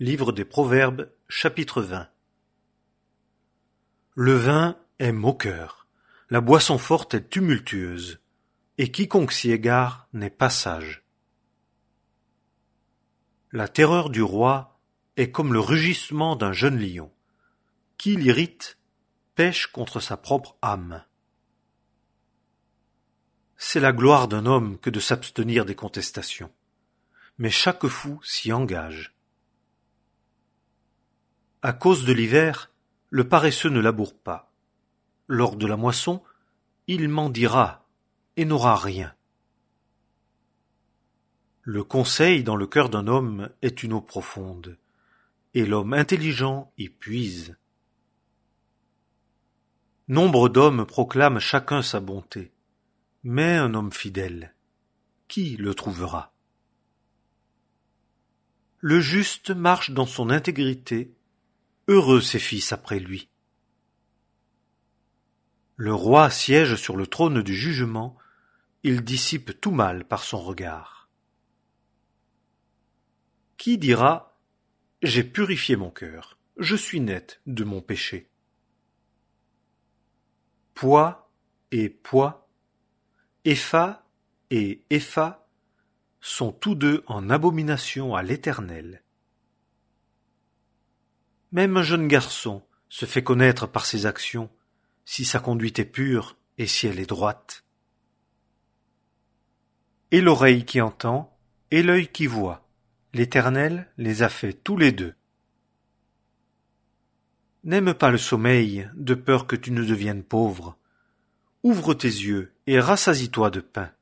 Livre des Proverbes, chapitre 20. Le vin est moqueur, la boisson forte est tumultueuse, et quiconque s'y égare n'est pas sage. La terreur du roi est comme le rugissement d'un jeune lion. Qui l'irrite pèche contre sa propre âme. C'est la gloire d'un homme que de s'abstenir des contestations, mais chaque fou s'y engage. À cause de l'hiver, le paresseux ne laboure pas. Lors de la moisson, il mendiera et n'aura rien. Le conseil dans le cœur d'un homme est une eau profonde, et l'homme intelligent y puise. Nombre d'hommes proclament chacun sa bonté, mais un homme fidèle, qui le trouvera? Le juste marche dans son intégrité, heureux ses fils après lui. Le roi siège sur le trône du jugement, il dissipe tout mal par son regard. Qui dira « J'ai purifié mon cœur, je suis net de mon péché ». Poids et poids, épha et épha sont tous deux en abomination à l'Éternel. Même un jeune garçon se fait connaître par ses actions, si sa conduite est pure et si elle est droite. Et l'oreille qui entend, et l'œil qui voit, l'Éternel les a faits tous les deux. N'aime pas le sommeil, de peur que tu ne deviennes pauvre. Ouvre tes yeux et rassasie-toi de pain.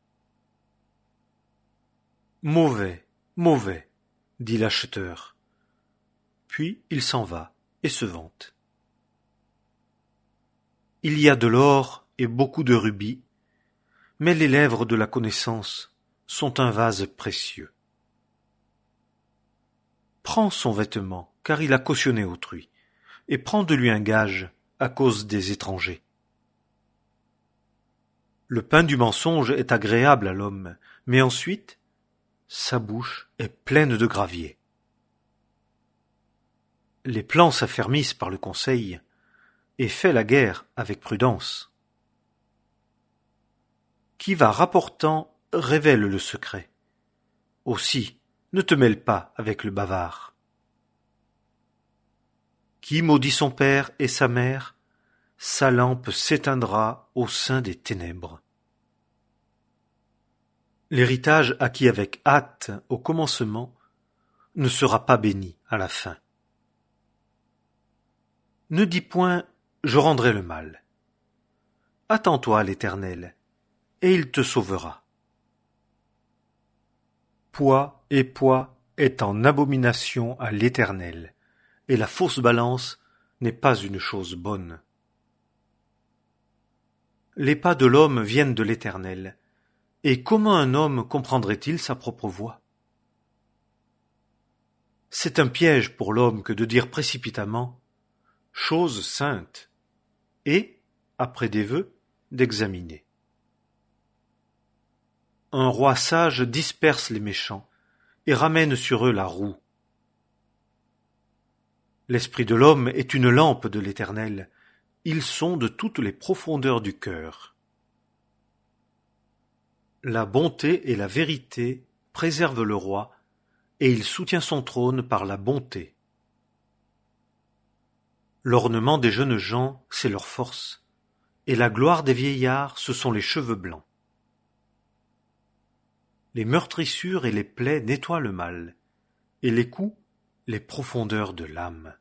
Mauvais, mauvais, dit l'acheteur. Puis il s'en va et se vante. Il y a de l'or et beaucoup de rubis, mais les lèvres de la connaissance sont un vase précieux. Prends son vêtement, car il a cautionné autrui, et prends de lui un gage à cause des étrangers. Le pain du mensonge est agréable à l'homme, mais ensuite, sa bouche est pleine de gravier. Les plans s'affermissent par le conseil, et fait la guerre avec prudence. Qui va rapportant révèle le secret. Aussi, ne te mêle pas avec le bavard. Qui maudit son père et sa mère, sa lampe s'éteindra au sein des ténèbres. L'héritage acquis avec hâte au commencement ne sera pas béni à la fin. Ne dis point « je rendrai le mal ». Attends-toi à l'Éternel, et il te sauvera. Poids et poids est en abomination à l'Éternel, et la fausse balance n'est pas une chose bonne. Les pas de l'homme viennent de l'Éternel, et comment un homme comprendrait-il sa propre voie? C'est un piège pour l'homme que de dire précipitamment « chose sainte » et, après des vœux, d'examiner. Un roi sage disperse les méchants et ramène sur eux la roue. L'esprit de l'homme est une lampe de l'Éternel, il sonde toutes les profondeurs du cœur. La bonté et la vérité préservent le roi, et il soutient son trône par la bonté. L'ornement des jeunes gens, c'est leur force, et la gloire des vieillards, ce sont les cheveux blancs. Les meurtrissures et les plaies nettoient le mal, et les coups, les profondeurs de l'âme.